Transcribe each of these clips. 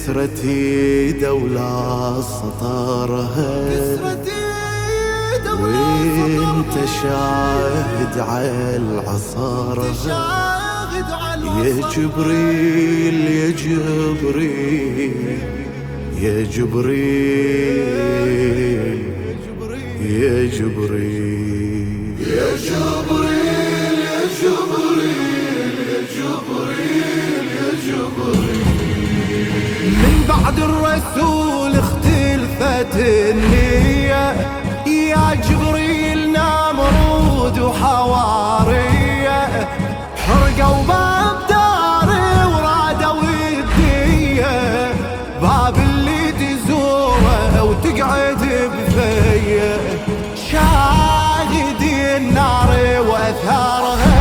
كسرتي دولة سطرها وانت شاهد على العصارها يا جبريل يا جبريل يا جبريل يا جبريل يا جبريل يا جبريل يا جبريل يا جبريل. من بعد الرسول اختلفت النية يا جبريل نمرود وحوارية حرقوا باب داري ورادوا الدية باب اللي تزوره وتقعد بفيه شاهد النار واثارها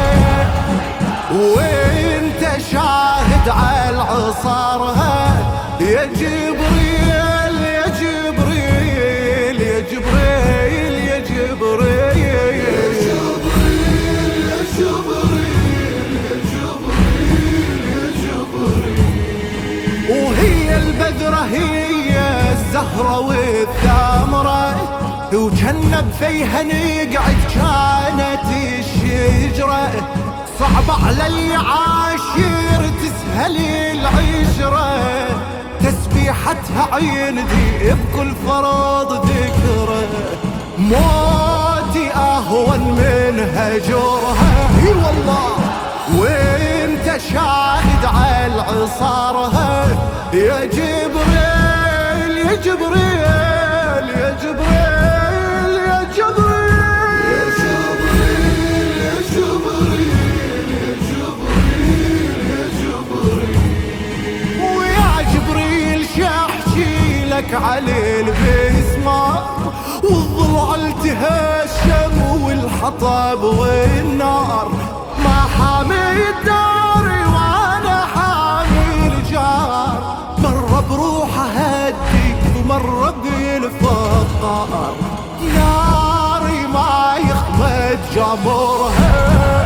وانت شاهد على عصارها يا جبريل يا جبريل يا جبريل يا جبريل يا جبريل يا جبريل يا جبريل يا جبريل. وهي البذرة هي الزهرة والثمرة وجنب فيها نقعد كانت الشجرة صعب على اللي عاشر تسهل العشرة تسبيحتها عيندي بكل فرض ذكرى موتي أهون من هجرها اي والله وانت شاهد على عصارها يا جبريل يا جبريل يا جبريل يا جبريل يا جبريل يا جبريل يا جبريل يا جبريل. ويا جبريل شاحكي لك على البسمة والضلع التهشم والحطب والنار ما حامي الداري وانا حامي الجار مرة بروحه هدي ومرة بالفقار ناري ما يخمد جمرها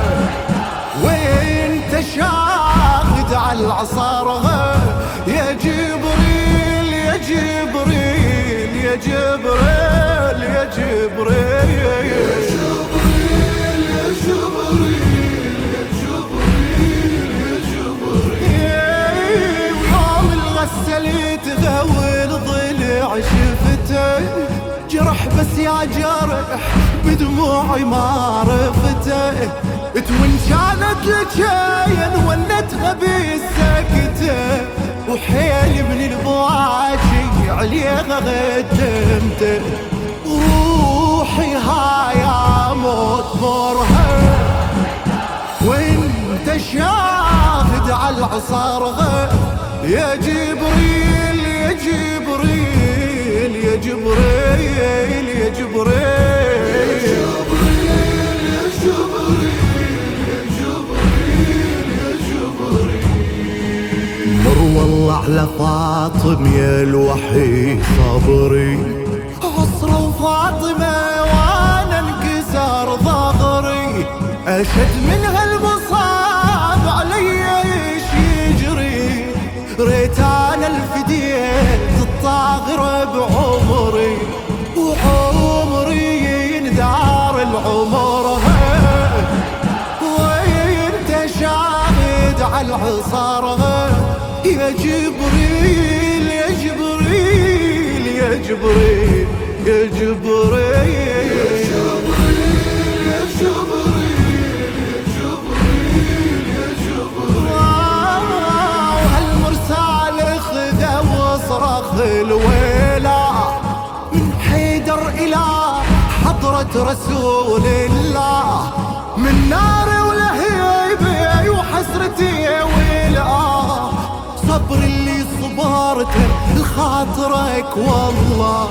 وانت شاهد على العصارها يا جبريل يا جبريل يا جبريل يا جبريل يا جبريل يا جبريل يا جبريل يا جبريل. ويوم الغسل يتغول ضلع شفته جرح بس يا جرح بدموعي ما عرفته وان كانت لجاين ولتها بالسكته وحيل من البواجي عليها غدمته روحي هاي موت مرها وانت شاهد على العصارها يا جبريل يا جبريل يا جبريل يا جبريل يا جبريل يا جبريل يا جبريل. مر والله على فاطم يا الوحي صبري عصرة وفاطمة وانا انكسر ظهري اشد من هالمصاب علي ايش يجري ريت انا الفديت الطاغرة بعمري وعمري يندار العمرها وانت شاهد على العصارها يا جبريل يا جبريل يا جبريل يا جبريل يا جبريل يا جبريل يا جبريل يا جبريل. وهالمرسال خذا وصرخ الويلة من حيدر إلى حضرة رسول الله من نار ولهيبي وحسرتي ويلة صبر اللي صبرته لخاطرك والله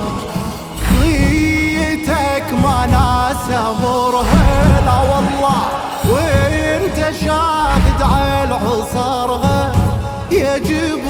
ضيتك ما ناس امرها لا والله وانت شاهد على عصارها يا جبريل